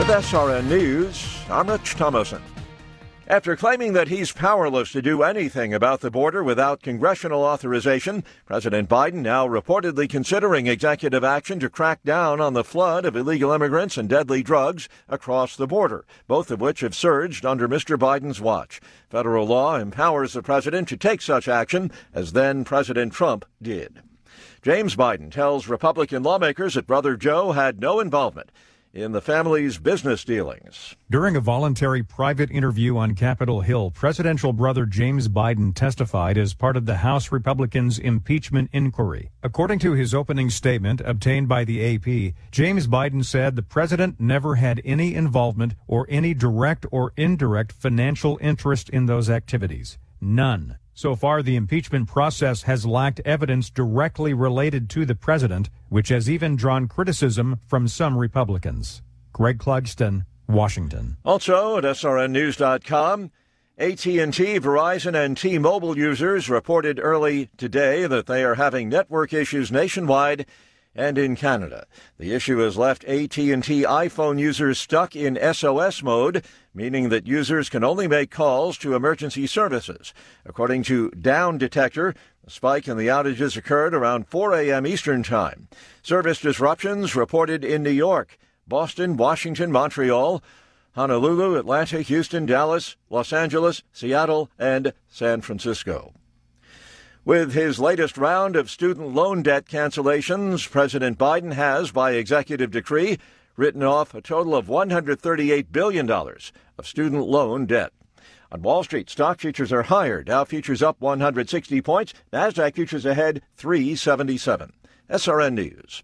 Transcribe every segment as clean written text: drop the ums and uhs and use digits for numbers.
With SRN News, I'm Rich Thomason. After claiming that he's powerless to do anything about the border without congressional authorization, President Biden now reportedly considering executive action to crack down on the flood of illegal immigrants and deadly drugs across the border, both of which have surged under Mr. Biden's watch. Federal law empowers the president to take such action, as then President Trump did. James Biden tells Republican lawmakers that Brother Joe had no involvement in the family's business dealings. During a voluntary private interview on Capitol Hill, presidential brother James Biden testified as part of the House Republicans' impeachment inquiry. According to his opening statement obtained by the AP, James Biden said the president never had any involvement or any direct or indirect financial interest in those activities. None. So far, the impeachment process has lacked evidence directly related to the president, which has even drawn criticism from some Republicans. Greg Clugston, Washington. Also at srnnews.com, AT&T, Verizon, and T-Mobile users reported early today that they are having network issues nationwide and in Canada. The issue has left AT&T iPhone users stuck in SOS mode, meaning that users can only make calls to emergency services. According to Down Detector, the spike in the outages occurred around 4 a.m. Eastern Time. Service disruptions reported in New York, Boston, Washington, Montreal, Honolulu, Atlanta, Houston, Dallas, Los Angeles, Seattle, and San Francisco. With his latest round of student loan debt cancellations, President Biden has, by executive decree, written off a total of $138 billion of student loan debt. On Wall Street, stock futures are higher. Dow futures up 160 points. NASDAQ futures ahead 377. SRN News.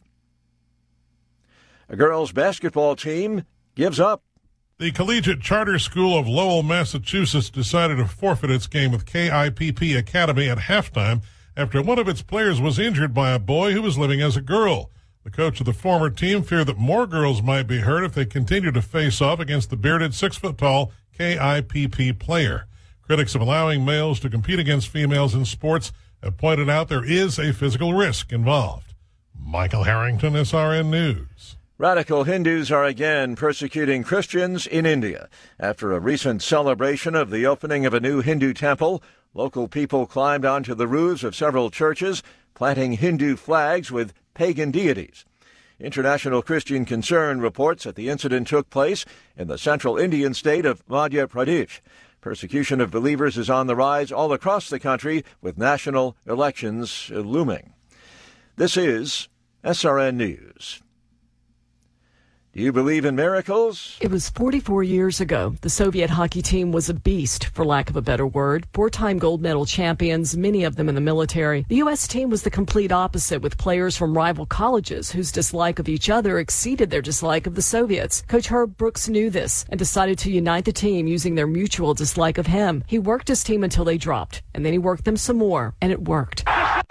A girls' basketball team gives up. The Collegiate Charter School of Lowell, Massachusetts decided to forfeit its game with KIPP Academy at halftime after one of its players was injured by a boy who was living as a girl. The coach of the former team feared that more girls might be hurt if they continued to face off against the bearded 6-foot-tall KIPP player. Critics of allowing males to compete against females in sports have pointed out there is a physical risk involved. Michael Harrington, SRN News. Radical Hindus are again persecuting Christians in India. After a recent celebration of the opening of a new Hindu temple, local people climbed onto the roofs of several churches, planting Hindu flags with pagan deities. International Christian Concern reports that the incident took place in the central Indian state of Madhya Pradesh. Persecution of believers is on the rise all across the country, with national elections looming. This is SRN News. Do you believe in miracles? It was 44 years ago. The Soviet hockey team was a beast, for lack of a better word. 4-time gold medal champions, many of them in the military. The U.S. team was the complete opposite, with players from rival colleges whose dislike of each other exceeded their dislike of the Soviets. Coach Herb Brooks knew this and decided to unite the team using their mutual dislike of him. He worked his team until they dropped, and then he worked them some more, and it worked.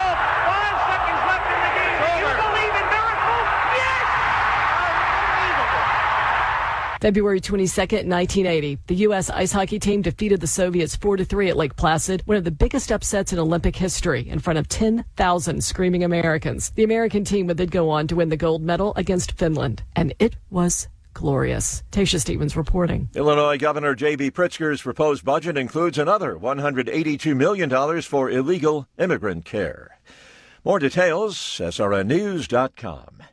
February 22nd, 1980, the U.S. ice hockey team defeated the Soviets 4-3 at Lake Placid, one of the biggest upsets in Olympic history, in front of 10,000 screaming Americans. The American team would then go on to win the gold medal against Finland, and it was glorious. Tasha Stevens reporting. Illinois Governor J.B. Pritzker's proposed budget includes another $182 million for illegal immigrant care. More details, srnnews.com.